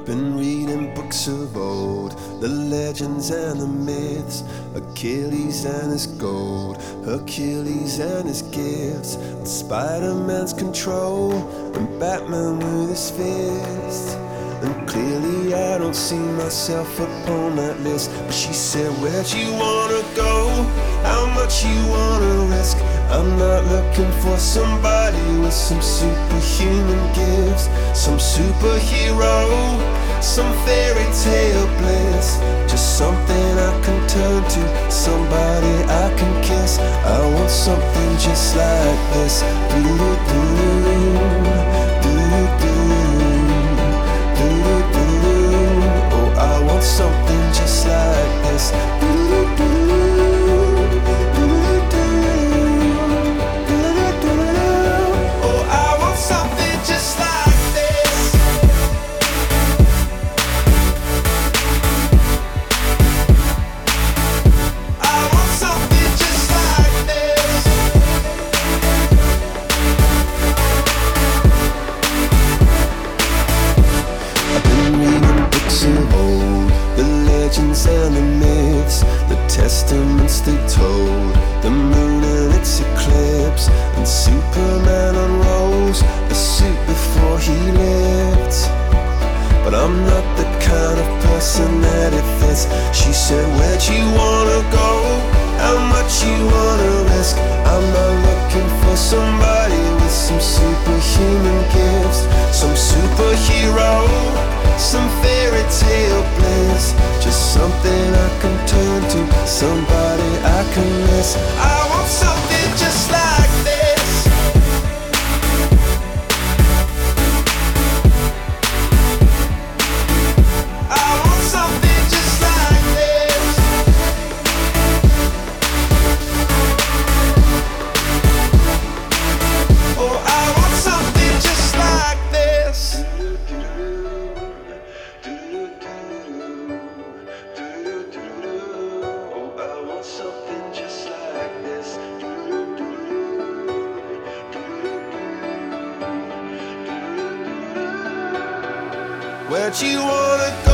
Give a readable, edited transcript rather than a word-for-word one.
Been reading books of old, the legends and the myths, Achilles and his gold, Hercules and his gifts, and Spider-Man's control, and Batman with his fists. And clearly I don't see myself upon that list. But she said, where'd you wanna go? How much you wanna risk? I'm not looking for somebody with some superhuman gifts, some superhero, some fairy tale bliss. Just something I can turn to, somebody I can kiss. I want something just like this. Oh, I want something just like this. And the myths, the testaments they told, the moon and its eclipse, and Superman unrolls the suit before he lived. But I'm not the kind of person that it fits. She said, where'd you wanna go? How much you wanna risk? I'm not looking for somebody with some superhuman gifts, some superhero, some fairy tale bliss. Just something I can turn to, somebody I can miss. I want something just like this. I want something just like this. Oh, I want something just like this. Where'd you wanna go?